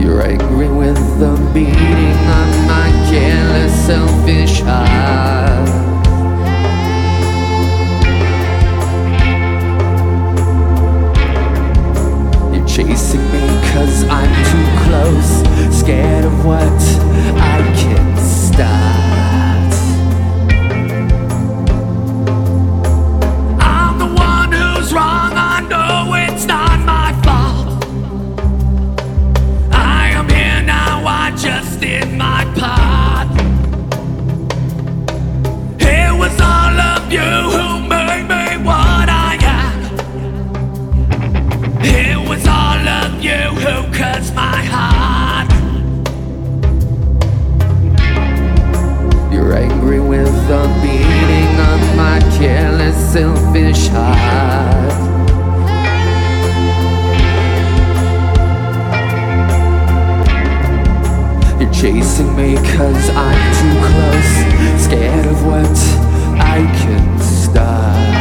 You're angry with the beating on my careless, selfish heart. You're chasing me 'cause I'm too close, scared of what I can start. I'm the one who's wrong, I know it's not my fault. I am here now, I just did my part. It was all of you who made me what I am. It was all of you who cuts my heart. You're angry with the beating of my careless, selfish heart. You're chasing me 'cause I'm too close, scared of what I can start.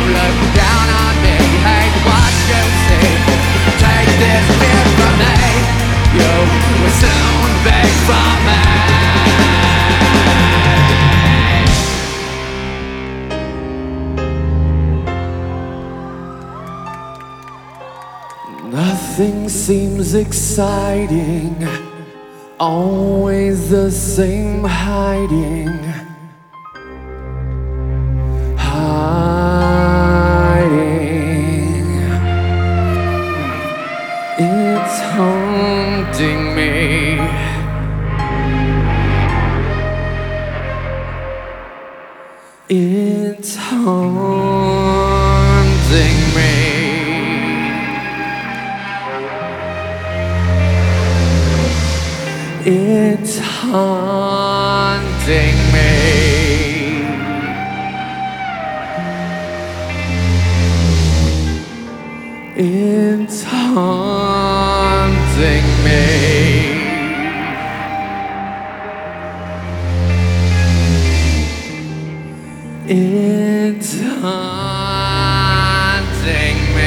look down on me, hate what you see. Take this gift from me, you will soon be from me. Nothing seems exciting, always the same hiding. Hiding. It's haunting me. It's haunting me. It's haunting me. It's haunting me. It's haunting me.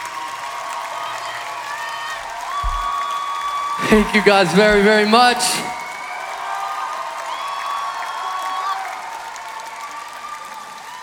Thank you guys very, very much.